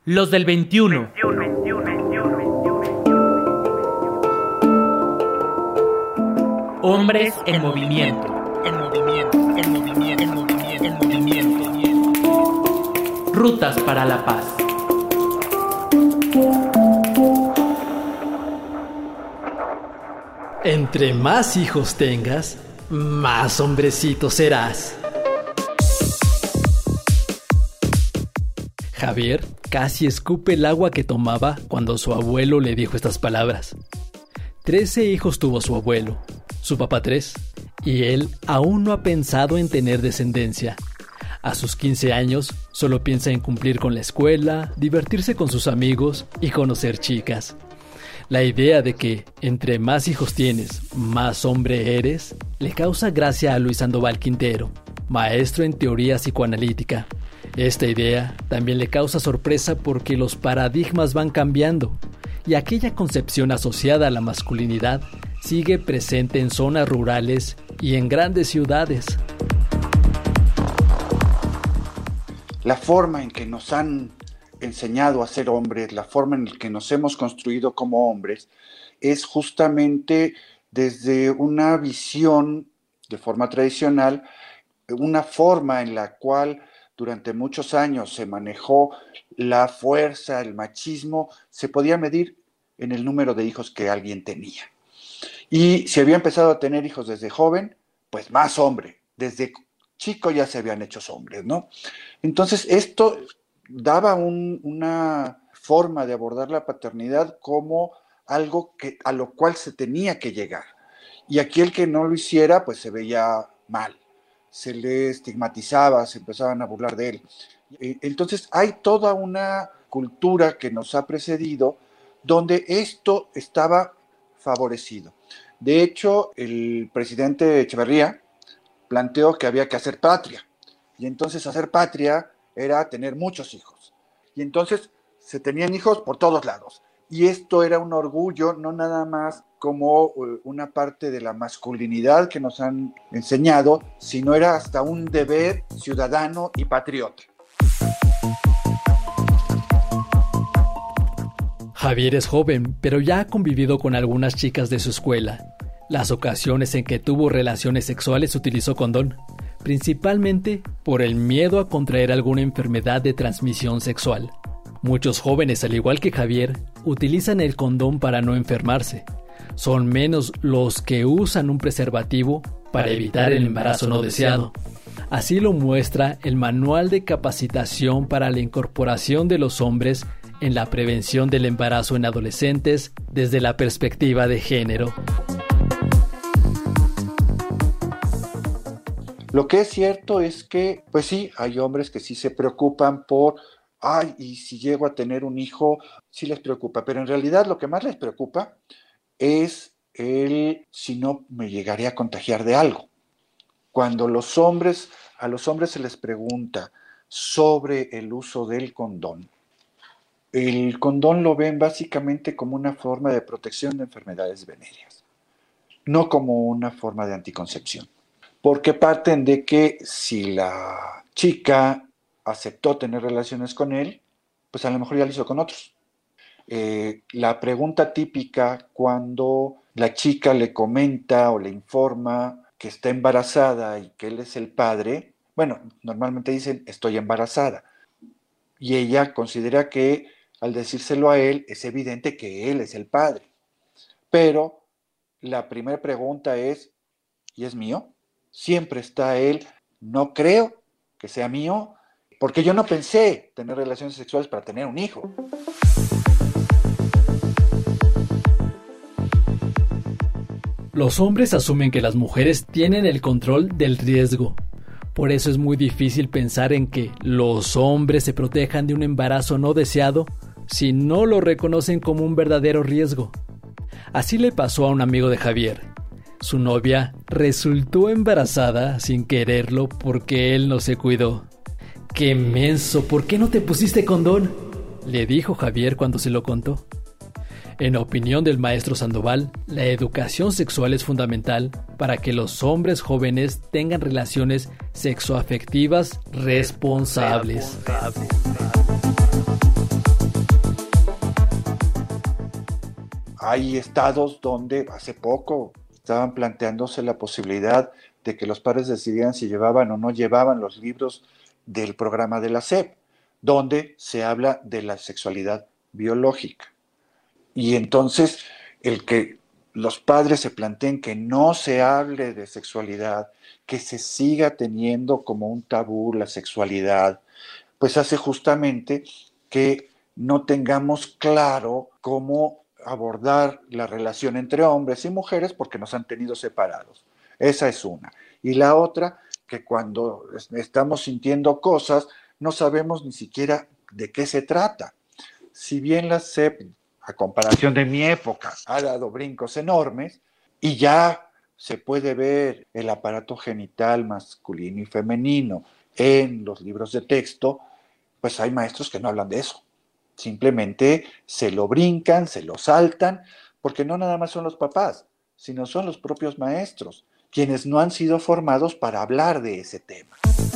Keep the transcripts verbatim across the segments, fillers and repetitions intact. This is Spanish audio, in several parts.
Los del veintiuno. Hombres en movimiento. En movimiento, en movimiento, en movimiento, en movimiento. Rutas para la paz. Entre más hijos tengas, más hombrecito serás. Javier casi escupe el agua que tomaba cuando su abuelo le dijo estas palabras. Trece hijos tuvo su abuelo, su papá tres, y él aún no ha pensado en tener descendencia. A sus quince años, solo piensa en cumplir con la escuela, divertirse con sus amigos y conocer chicas. La idea de que entre más hijos tienes, más hombre eres, le causa gracia a Luis Sandoval Quintero, maestro en teoría psicoanalítica. Esta idea también le causa sorpresa porque los paradigmas van cambiando y aquella concepción asociada a la masculinidad sigue presente en zonas rurales y en grandes ciudades. La forma en que nos han enseñado a ser hombres, la forma en la que nos hemos construido como hombres, es justamente desde una visión de forma tradicional, una forma en la cual durante muchos años se manejó la fuerza, el machismo, se podía medir en el número de hijos que alguien tenía. Y si había empezado a tener hijos desde joven, pues más hombre. Desde chico ya se habían hecho hombres, ¿no? Entonces esto daba un, una forma de abordar la paternidad como algo que, a lo cual se tenía que llegar. Y aquel que no lo hiciera, pues se veía mal. Se le estigmatizaba, se empezaban a burlar de él. Entonces hay toda una cultura que nos ha precedido donde esto estaba favorecido. De hecho, el presidente Echeverría planteó que había que hacer patria. Y entonces hacer patria era tener muchos hijos. Y entonces se tenían hijos por todos lados. Y esto era un orgullo, no nada más como una parte de la masculinidad que nos han enseñado, sino era hasta un deber ciudadano y patriota. Javier es joven, pero ya ha convivido con algunas chicas de su escuela. Las ocasiones en que tuvo relaciones sexuales utilizó condón, principalmente por el miedo a contraer alguna enfermedad de transmisión sexual. Muchos jóvenes, al igual que Javier, utilizan el condón para no enfermarse. Son menos los que usan un preservativo para evitar el embarazo no deseado. Así lo muestra el Manual de Capacitación para la Incorporación de los Hombres en la Prevención del Embarazo en Adolescentes desde la perspectiva de género. Lo que es cierto es que, pues sí, hay hombres que sí se preocupan por, ay, y si llego a tener un hijo, sí les preocupa, pero en realidad lo que más les preocupa es el si no me llegaré a contagiar de algo. Cuando los hombres, a los hombres se les pregunta sobre el uso del condón, el condón lo ven básicamente como una forma de protección de enfermedades venéreas, no como una forma de anticoncepción. Porque parten de que si la chica aceptó tener relaciones con él, pues a lo mejor ya lo hizo con otros. Eh, la pregunta típica cuando la chica le comenta o le informa que está embarazada y que él es el padre, bueno, normalmente dicen estoy embarazada. Y ella considera que al decírselo a él es evidente que él es el padre. Pero la primera pregunta es, ¿y es mío? Siempre está él, no creo que sea mío, porque yo no pensé tener relaciones sexuales para tener un hijo. Los hombres asumen que las mujeres tienen el control del riesgo. Por eso es muy difícil pensar en que los hombres se protejan de un embarazo no deseado si no lo reconocen como un verdadero riesgo. Así le pasó a un amigo de Javier. Su novia resultó embarazada sin quererlo porque él no se cuidó. ¡Qué menso! ¿Por qué no te pusiste condón?, le dijo Javier cuando se lo contó. En opinión del maestro Sandoval, la educación sexual es fundamental para que los hombres jóvenes tengan relaciones sexoafectivas responsables. responsables. hay estados donde hace poco estaban planteándose la posibilidad de que los padres decidieran si llevaban o no llevaban los libros del programa de la S E P, donde se habla de la sexualidad biológica. Y entonces el que los padres se planteen que no se hable de sexualidad, que se siga teniendo como un tabú la sexualidad, pues hace justamente que no tengamos claro cómo abordar la relación entre hombres y mujeres porque nos han tenido separados. Esa es una. Y la otra, que cuando estamos sintiendo cosas, no sabemos ni siquiera de qué se trata. Si bien la S E P, a comparación de mi época, ha dado brincos enormes y ya se puede ver el aparato genital masculino y femenino en los libros de texto, pues hay maestros que no hablan de eso. Simplemente se lo brincan, se lo saltan, porque no nada más son los papás, sino son los propios maestros, quienes no han sido formados para hablar de ese tema.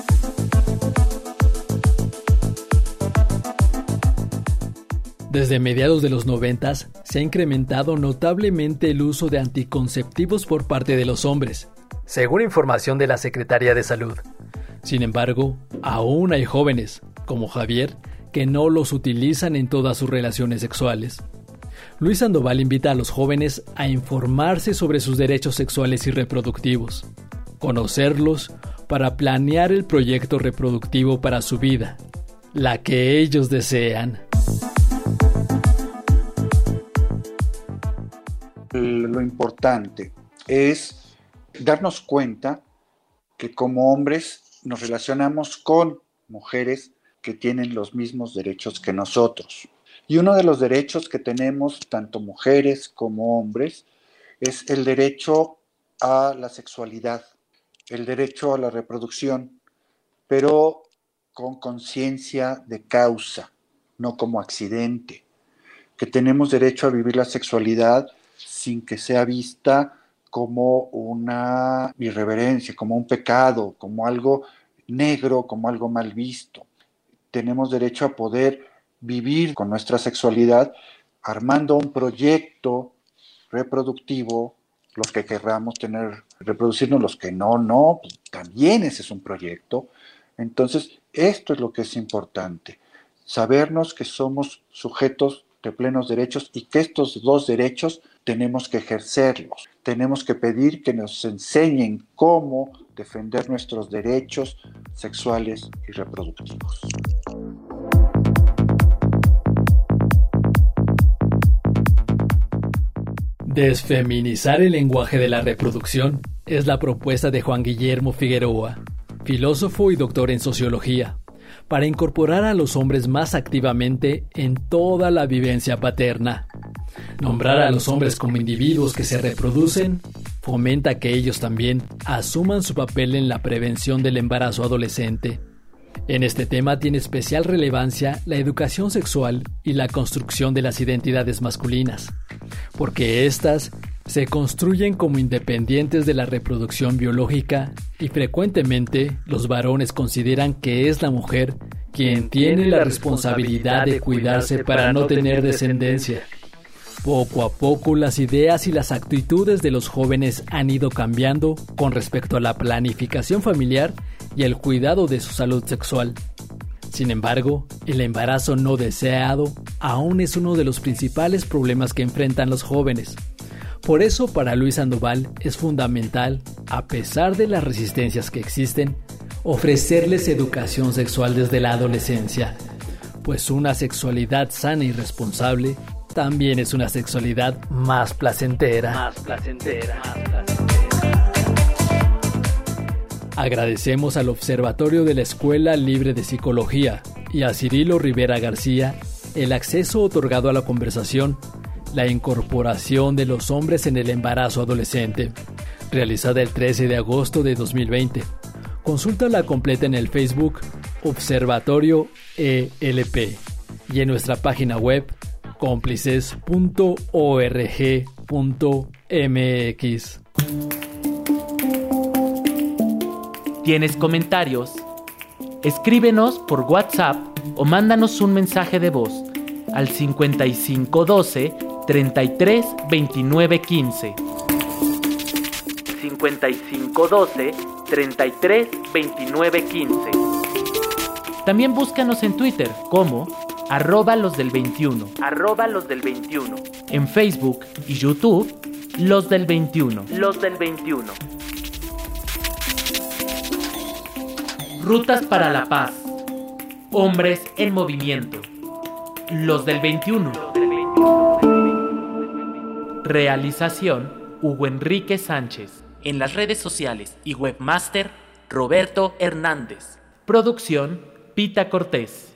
Desde mediados de los noventas se ha incrementado notablemente el uso de anticonceptivos por parte de los hombres, según información de la Secretaría de Salud. Sin embargo, aún hay jóvenes, como Javier, que no los utilizan en todas sus relaciones sexuales. Luis Sandoval invita a los jóvenes a informarse sobre sus derechos sexuales y reproductivos, conocerlos para planear el proyecto reproductivo para su vida, la que ellos desean. Lo importante es darnos cuenta que como hombres nos relacionamos con mujeres que tienen los mismos derechos que nosotros. Y uno de los derechos que tenemos, tanto mujeres como hombres, es el derecho a la sexualidad, el derecho a la reproducción, pero con conciencia de causa, no como accidente. Que tenemos derecho a vivir la sexualidad sin que sea vista como una irreverencia, como un pecado, como algo negro, como algo mal visto. Tenemos derecho a poder vivir con nuestra sexualidad armando un proyecto reproductivo, los que querramos tener, reproducirnos, los que no, no, pues también ese es un proyecto. Entonces, esto es lo que es importante, sabernos que somos sujetos de plenos derechos y que estos dos derechos tenemos que ejercerlos. Tenemos que pedir que nos enseñen cómo defender nuestros derechos sexuales y reproductivos. Desfeminizar el lenguaje de la reproducción es la propuesta de Juan Guillermo Figueroa, filósofo y doctor en sociología, para incorporar a los hombres más activamente en toda la vivencia paterna. Nombrar a los hombres como individuos que se reproducen fomenta que ellos también asuman su papel en la prevención del embarazo adolescente. En este tema tiene especial relevancia la educación sexual y la construcción de las identidades masculinas, porque éstas se construyen como independientes de la reproducción biológica y frecuentemente los varones consideran que es la mujer quien tiene la responsabilidad de cuidarse para no tener descendencia. Poco a poco las ideas y las actitudes de los jóvenes han ido cambiando con respecto a la planificación familiar y el cuidado de su salud sexual. Sin embargo, el embarazo no deseado aún es uno de los principales problemas que enfrentan los jóvenes. Por eso, para Luis Sandoval es fundamental, a pesar de las resistencias que existen, ofrecerles educación sexual desde la adolescencia, pues una sexualidad sana y responsable también es una sexualidad más placentera. Más placentera. Más placentera. Agradecemos al Observatorio de la Escuela Libre de Psicología y a Cirilo Rivera García el acceso otorgado a la conversación, la incorporación de los hombres en el embarazo adolescente, realizada el trece de agosto de dos mil veinte. Consúltala completa en el Facebook Observatorio E L P y en nuestra página web cómplices punto org punto m x. ¿Tienes comentarios? Escríbenos por WhatsApp o mándanos un mensaje de voz al cincuenta y cinco doce, treinta y tres veintinueve quince. cincuenta y cinco doce treinta y tres veintinueve quince. También búscanos en Twitter como arroba los del veintiuno. Arroba los del veintiuno. En Facebook y YouTube, los del veintiuno. Los del veintiuno. Rutas para la paz. Hombres en movimiento. Los del veintiuno. Realización Hugo Enrique Sánchez. En las redes sociales y webmaster Roberto Hernández. Producción Pita Cortés.